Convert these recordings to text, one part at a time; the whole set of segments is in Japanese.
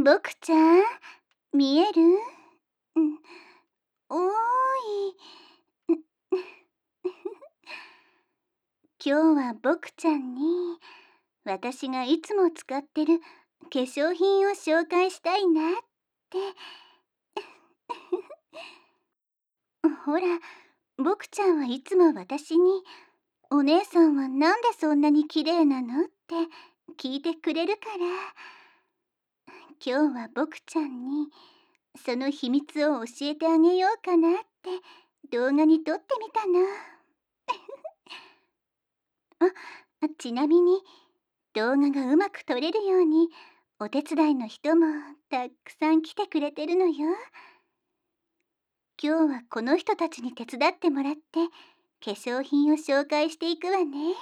僕ちゃん、見える？うん、おーい。今日は僕ちゃんに私がいつも使ってる化粧品を紹介したいなって。ほら、僕ちゃんはいつも私に「お姉さんはなんでそんなに綺麗なの？」って聞いてくれるから、今日は僕ちゃんにその秘密を教えてあげようかなって動画に撮ってみたの。ちなみに動画がうまく撮れるようにお手伝いの人もたくさん来てくれてるのよ。今日はこの人たちに手伝ってもらって化粧品を紹介していくわね。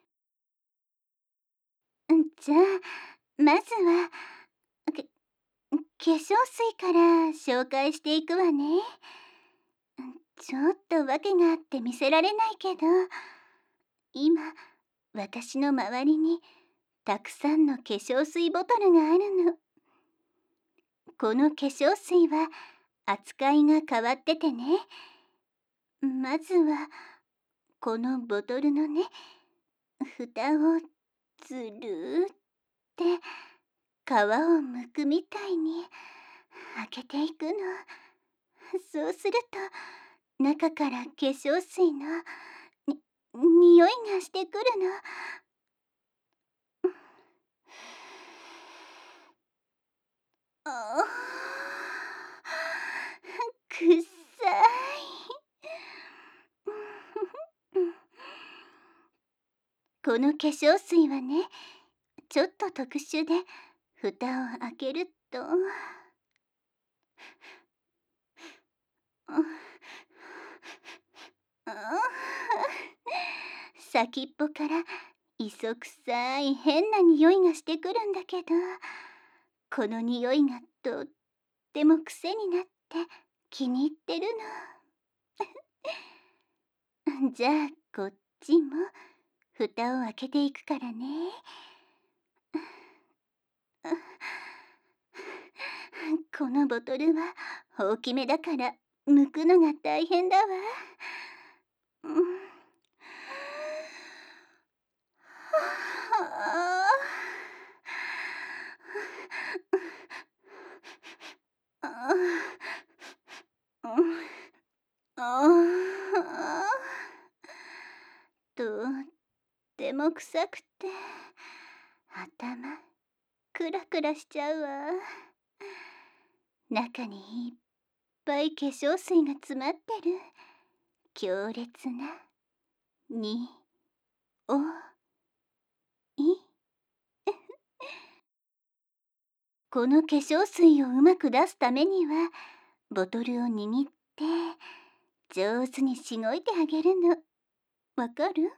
じゃあまずはけ化粧水から紹介していくわね。ちょっと訳があって見せられないけど、今私の周りにたくさんの化粧水ボトルがあるの。この化粧水は扱いが変わっててね。まずはこのボトルのね、蓋をずるーって皮を剥くみたいに開けていくの。そうすると中から化粧水の匂いがしてくるの。あくっさい。この化粧水はね、ちょっと特殊で、蓋を開けると先っぽから磯臭い変な匂いがしてくるんだけど、この匂いがとっても癖になって気に入ってるの。じゃあこっちも蓋を開けていくからね。このボトルは大きめだから剥くのが大変だわ。とっても臭くて頭クラクラしちゃうわ。中にいっぱい化粧水が詰まってる強烈なにおい。この化粧水をうまく出すためにはボトルを握って上手にしごいてあげるの。わかる？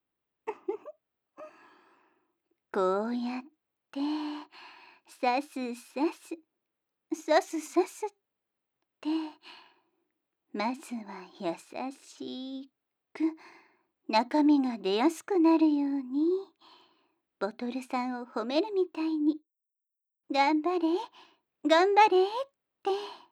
こうやってさすさすさすさすってまずは優しく中身が出やすくなるようにボトルさんを褒めるみたいに頑張れ頑張れって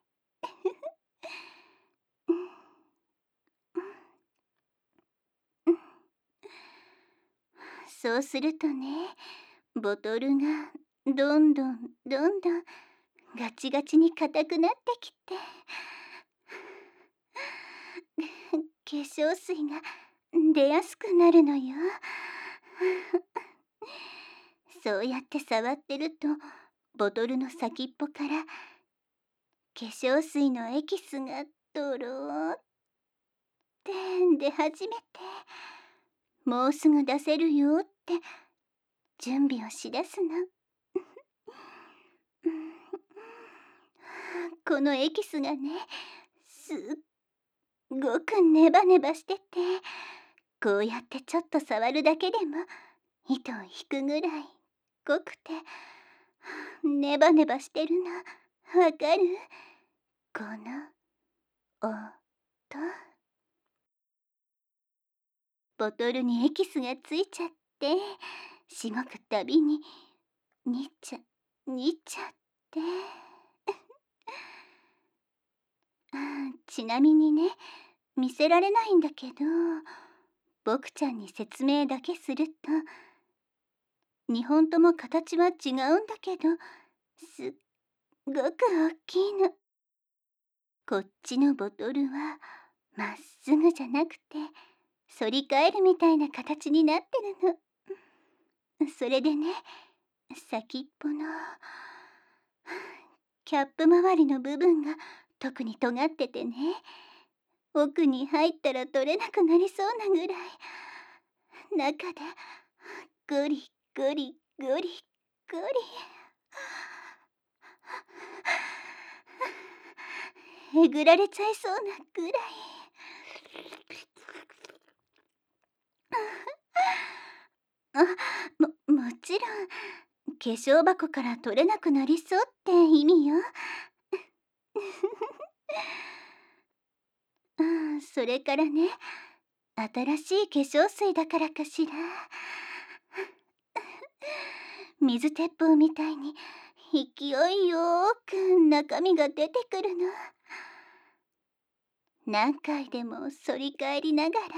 そうするとね、ボトルがどんどんどんどんガチガチに硬くなってきて化粧水が出やすくなるのよ。そうやって触ってるとボトルの先っぽから化粧水のエキスがドローって出始めて、もうすぐ出せるよって準備をしだすの。このエキスがね、すっごくネバネバしてて、こうやってちょっと触るだけでも糸を引くぐらい濃くてネバネバしてるの。わかる？この音。ボトルにエキスがついちゃってしごくたびににっちゃにっちゃっ 。ちなみにね、見せられないんだけど、僕ちゃんに説明だけすると、2本とも形は違うんだけど、すっごく大きいの。こっちのボトルはまっすぐじゃなくて、反り返るみたいな形になってるの。それでね、先っぽのキャップ周りの部分が特に尖っててね、奥に入ったら取れなくなりそうなぐらい、中でゴリゴリゴリゴリえぐられちゃいそうなぐらい。もちろん化粧箱から取れなくなりそうって意味よ。それからね、新しい化粧水だからかしら。水鉄砲みたいに勢いよーく中身が出てくるの。何回でも反り返りながら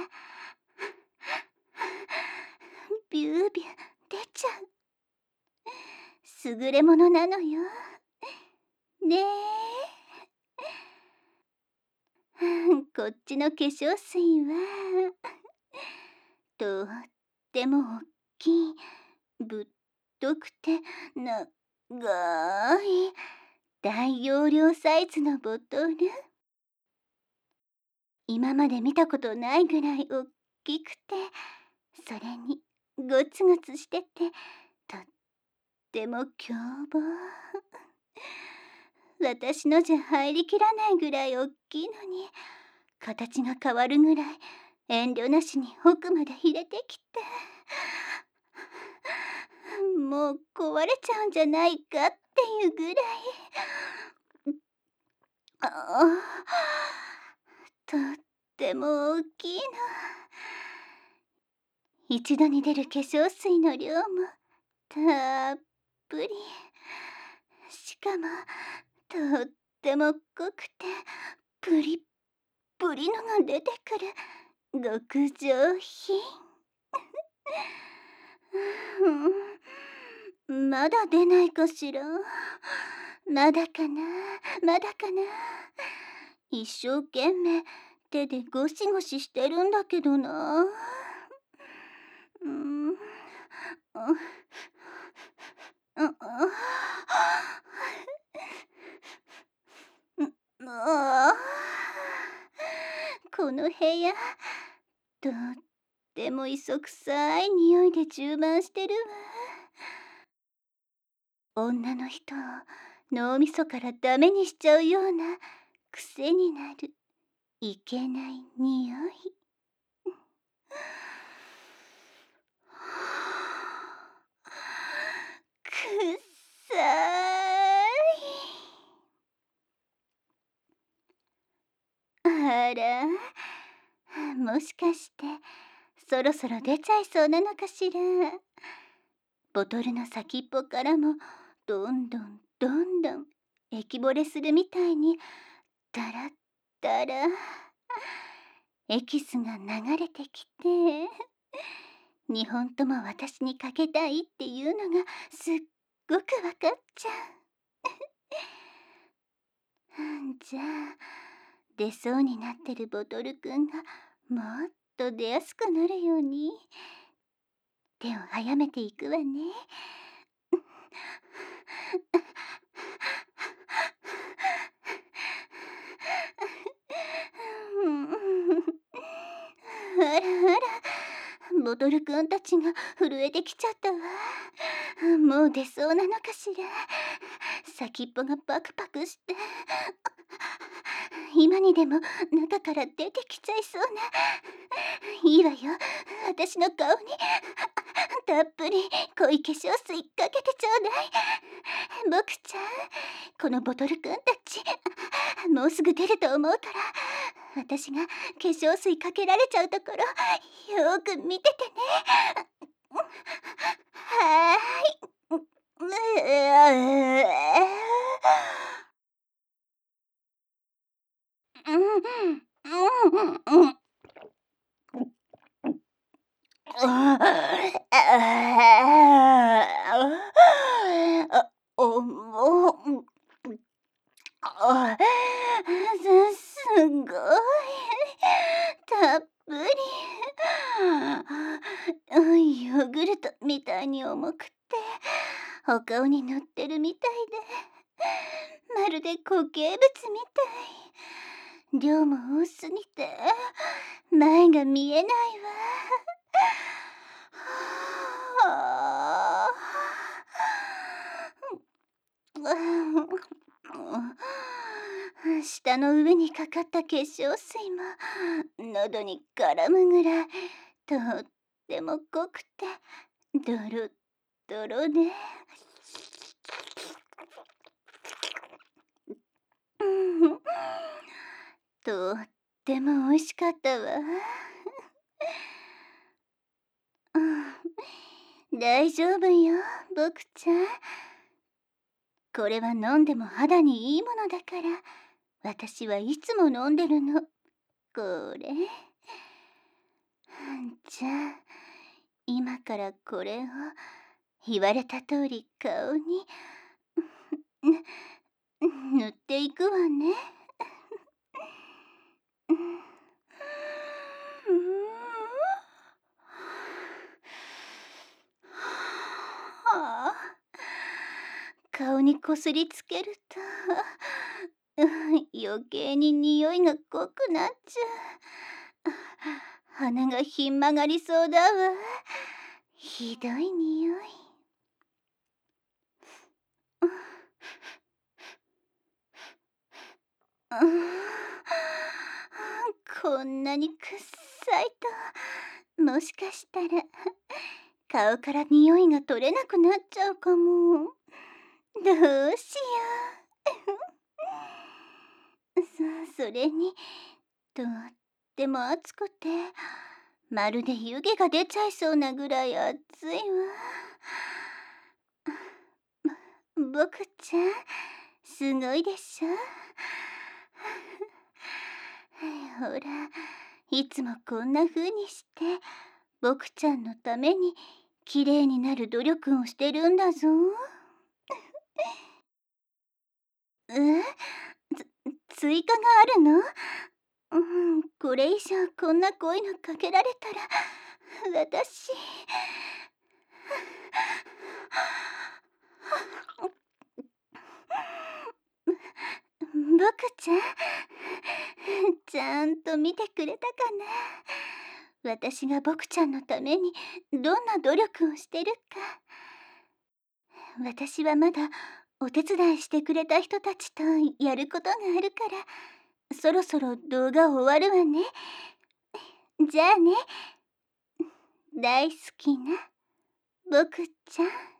ビュービュー出ちゃう。優れものなのよ。ねえ。こっちの化粧水はとってもおっきい、ぶっとくて長い大容量サイズのボトル。今まで見たことないぐらいおっきくて、それにゴツゴツしてて、とっても凶暴。私のじゃ入りきらないぐらいおっきいのに、形が変わるぐらい遠慮なしに奥まで入れてきて、もう壊れちゃうんじゃないかっていうぐらい。とっても大きいの。一度に出る化粧水の量もたっぷり。しかもとっても濃くてプリップリのが出てくる極上品。まだ出ないかしら。まだかな、まだかな。一生懸命手でゴシゴシしてるんだけどな。この部屋、とっても磯臭い匂いで充満してるわ。女の人を脳みそからダメにしちゃうような癖になるいけない匂い。くっさい。あら、もしかしてそろそろ出ちゃいそうなのかしら。ボトルの先っぽからもどんどんどんどん液漏れするみたいにダラッダラエキスが流れてきて、2本とも私にかけたいっていうのがすっごくわかっちゃう。じゃあ出そうになってるボトルくんがもっと出やすくなるように手を早めていくわね。あらあら、ボトルくんたちが震えてきちゃったわ。もう出そうなのかしら。先っぽがパクパクして、今にでも中から出てきちゃいそうな。いいわよ、私の顔にたっぷり濃い化粧水かけてちょうだい。僕ちゃん、このボトルくんたちもうすぐ出ると思うから、私が化粧水かけられちゃうところよーく見ててね。はーい。 すごいたっぷりヨーグルトみたいに重くってお顔に塗ってるみたいでまるで固形物みたい。量も多すぎて前が見えないわ。舌の上にかかった化粧水も喉に絡むぐらいとっても濃くてドロッドロでとっても美味しかったわ。大丈夫よ、ボクちゃん。これは飲んでも肌にいいものだから私はいつも飲んでるの。これ。じゃあ今からこれを言われた通り顔に塗っていくわね。顔にこすりつけると余計に匂いが濃くなっちゃう。鼻がひん曲がりそうだわ。ひどい匂い。こんなにくっさいともしかしたら顔から匂いが取れなくなっちゃうかも。どうしよう。それにとっても暑くてまるで湯気が出ちゃいそうなぐらい暑いわ。ボクちゃんすごいでしょ。ほらいつもこんな風にしてボクちゃんのためにきれいになる努力をしてるんだぞ。追加があるの？これ以上こんな濃いのかけられたら私ボクちゃんちゃんと見てくれたかな。私がボクちゃんのためにどんな努力をしてるか。私はまだお手伝いしてくれた人たちとやることがあるからそろそろ動画終わるわね。じゃあね、大好きなボクちゃん。